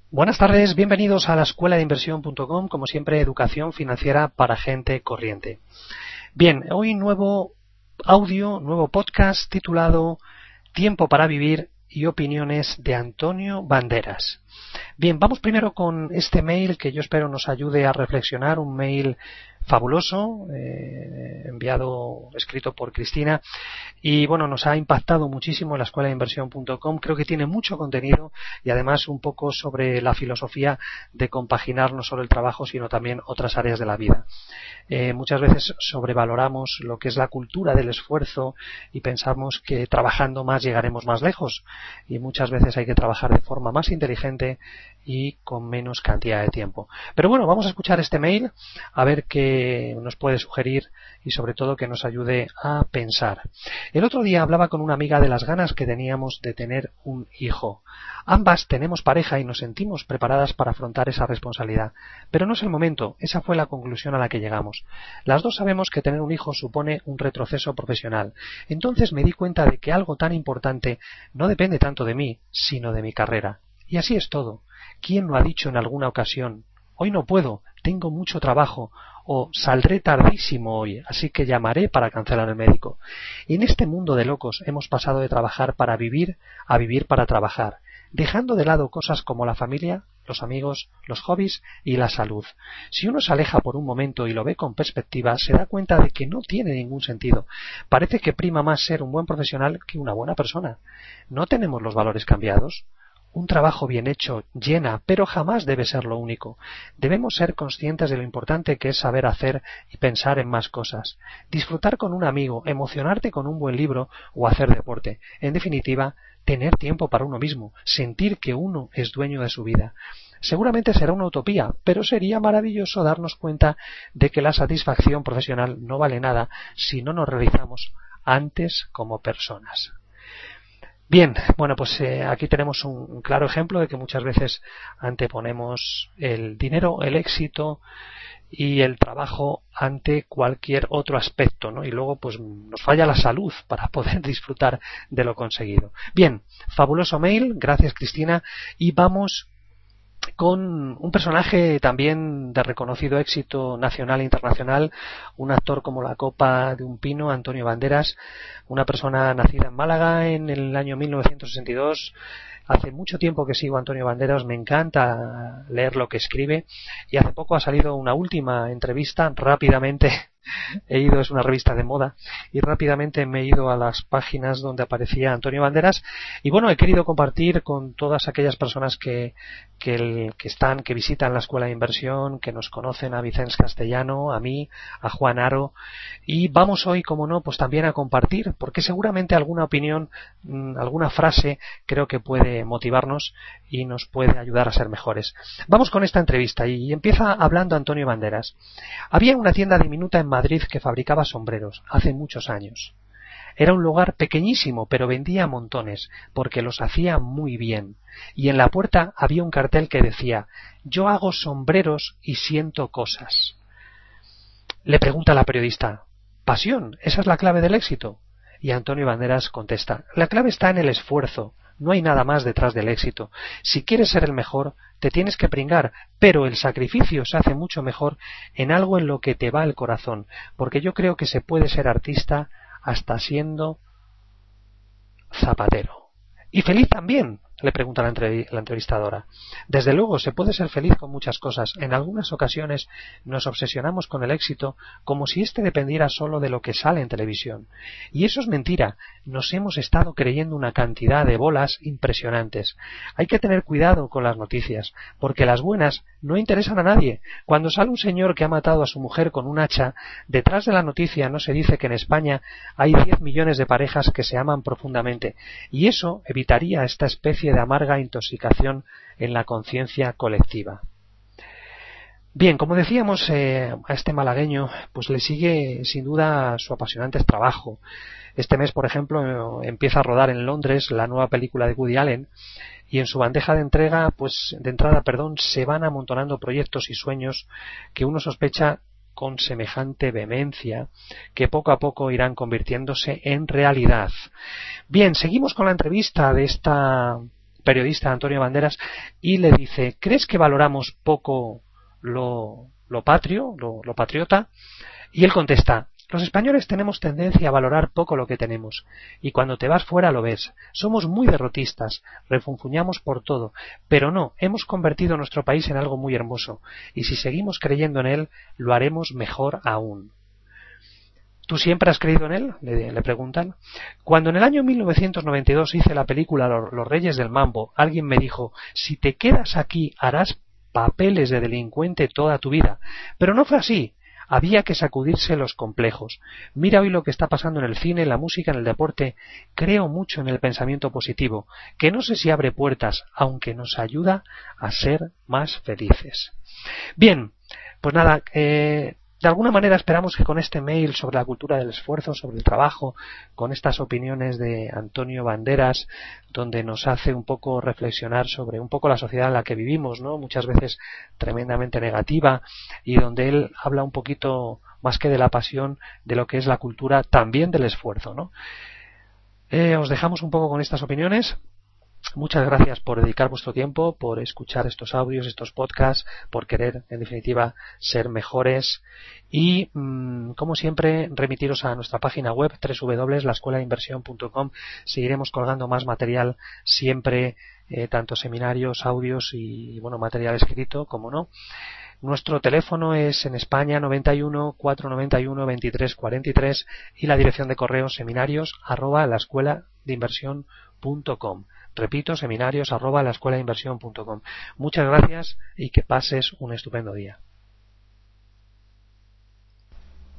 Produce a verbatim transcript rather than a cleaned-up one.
Buenas tardes, bienvenidos a la escuela de inversión punto com, como siempre, educación financiera para gente corriente. Bien, hoy nuevo audio, nuevo podcast titulado Tiempo para vivir y opiniones de Antonio Banderas. Bien, vamos primero con este mail que yo espero nos ayude a reflexionar, un mail fabuloso, eh, enviado, escrito por Cristina, y bueno, nos ha impactado muchísimo en la escuela de inversión punto com. Creo que tiene mucho contenido y además un poco sobre la filosofía de compaginar no solo el trabajo sino también otras áreas de la vida. Eh, muchas veces sobrevaloramos lo que es la cultura del esfuerzo y pensamos que trabajando más llegaremos más lejos, y muchas veces hay que trabajar de forma más inteligente y con menos cantidad de tiempo. Pero bueno, vamos a escuchar este mail a ver qué nos puede sugerir y sobre todo que nos ayude a pensar. El otro día hablaba con una amiga de las ganas que teníamos de tener un hijo. Ambas tenemos pareja y nos sentimos preparadas para afrontar esa responsabilidad, pero no es el momento. Esa fue la conclusión a la que llegamos. Las dos sabemos que tener un hijo supone un retroceso profesional. Entonces me di cuenta de que algo tan importante no depende tanto de mí, sino de mi carrera. Y así es todo. ¿Quién no ha dicho en alguna ocasión: hoy no puedo, tengo mucho trabajo, o saldré tardísimo hoy, así que llamaré para cancelar el médico? Y en este mundo de locos hemos pasado de trabajar para vivir a vivir para trabajar, dejando de lado cosas como la familia, los amigos, los hobbies y la salud. Si uno se aleja por un momento y lo ve con perspectiva, se da cuenta de que no tiene ningún sentido. Parece que prima más ser un buen profesional que una buena persona. ¿No tenemos los valores cambiados? Un trabajo bien hecho llena, pero jamás debe ser lo único. Debemos ser conscientes de lo importante que es saber hacer y pensar en más cosas. Disfrutar con un amigo, emocionarte con un buen libro o hacer deporte. En definitiva, tener tiempo para uno mismo, sentir que uno es dueño de su vida. Seguramente será una utopía, pero sería maravilloso darnos cuenta de que la satisfacción profesional no vale nada si no nos realizamos antes como personas. Bien, bueno, pues eh, aquí tenemos un, un claro ejemplo de que muchas veces anteponemos el dinero, el éxito y el trabajo ante cualquier otro aspecto, ¿no? Y luego pues nos falla la salud para poder disfrutar de lo conseguido. Bien, fabuloso mail, gracias Cristina, y vamos con un personaje también de reconocido éxito nacional e internacional, un actor como la copa de un pino, Antonio Banderas, una persona nacida en Málaga en el año mil novecientos sesenta y dos. Hace mucho tiempo que sigo a Antonio Banderas, me encanta leer lo que escribe, y hace poco ha salido una última entrevista. Rápidamente he ido, es una revista de moda, y rápidamente me he ido a las páginas donde aparecía Antonio Banderas, y bueno, he querido compartir con todas aquellas personas que que, el, que están, que visitan la escuela de inversión, que nos conocen, a Vicens Castellano, a mí, a Juan Aro, y vamos hoy, como no, pues también a compartir, porque seguramente alguna opinión, alguna frase creo que puede motivarnos y nos puede ayudar a ser mejores. Vamos con esta entrevista, y empieza hablando Antonio Banderas. Había una tienda diminuta en Madrid que fabricaba sombreros hace muchos años. Era un lugar pequeñísimo, pero vendía montones, porque los hacía muy bien. Y en la puerta había un cartel que decía: yo hago sombreros y siento cosas. Le pregunta la periodista: pasión, ¿esa es la clave del éxito? Y Antonio Banderas contesta: la clave está en el esfuerzo. No hay nada más detrás del éxito. Si quieres ser el mejor, te tienes que pringar, pero el sacrificio se hace mucho mejor en algo en lo que te va el corazón, porque yo creo que se puede ser artista hasta siendo zapatero. ¿Y feliz también?, le pregunta la, entrev- la entrevistadora. Desde luego, se puede ser feliz con muchas cosas. En algunas ocasiones nos obsesionamos con el éxito como si éste dependiera solo de lo que sale en televisión. Y eso es mentira. Nos hemos estado creyendo una cantidad de bolas impresionantes. Hay que tener cuidado con las noticias, porque las buenas no interesan a nadie. Cuando sale un señor que ha matado a su mujer con un hacha, detrás de la noticia no se dice que en España hay diez millones de parejas que se aman profundamente, y eso evitaría esta especie de amarga intoxicación en la conciencia colectiva. Bien, como decíamos, eh, a este malagueño pues le sigue sin duda su apasionante trabajo. Este mes, por ejemplo, empieza a rodar en Londres la nueva película de Woody Allen, y en su bandeja de entrega, pues de entrada, perdón, se van amontonando proyectos y sueños que uno sospecha con semejante vehemencia que poco a poco irán convirtiéndose en realidad. Bien, seguimos con la entrevista de esta periodista Antonio Banderas y le dice: ¿crees que valoramos poco lo, lo patrio, lo, lo patriota? Y él contesta: los españoles tenemos tendencia a valorar poco lo que tenemos, y cuando te vas fuera lo ves. Somos muy derrotistas, refunfuñamos por todo, pero no, hemos convertido nuestro país en algo muy hermoso, y si seguimos creyendo en él, lo haremos mejor aún. ¿Tú siempre has creído en él?, le, le preguntan. Cuando en el año mil novecientos noventa y dos hice la película Los Reyes del Mambo, alguien me dijo: si te quedas aquí harás papeles de delincuente toda tu vida. Pero no fue así. Había que sacudirse los complejos. Mira hoy lo que está pasando en el cine, en la música, en el deporte. Creo mucho en el pensamiento positivo, que no sé si abre puertas, aunque nos ayuda a ser más felices. Bien, pues nada, eh, de alguna manera esperamos que con este mail sobre la cultura del esfuerzo, sobre el trabajo, con estas opiniones de Antonio Banderas, donde nos hace un poco reflexionar sobre un poco la sociedad en la que vivimos, ¿no? Muchas veces tremendamente negativa, y donde él habla un poquito más que de la pasión, de lo que es la cultura también del esfuerzo, ¿no? Eh, os dejamos un poco con estas opiniones. Muchas gracias por dedicar vuestro tiempo, por escuchar estos audios, estos podcasts, por querer, en definitiva, ser mejores y, mmm, como siempre, remitiros a nuestra página web doble u doble u doble u punto la escuela de inversión punto com. Seguiremos colgando más material siempre, eh, tanto seminarios, audios y, bueno, material escrito, como no. Nuestro teléfono es en España noventa y uno, cuatrocientos noventa y uno, veintitrés cuarenta y tres y la dirección de correo seminarios arroba la escuela de inversión punto com. Repito, seminarios arroba la escuela de inversión punto com. Muchas gracias y que pases un estupendo día.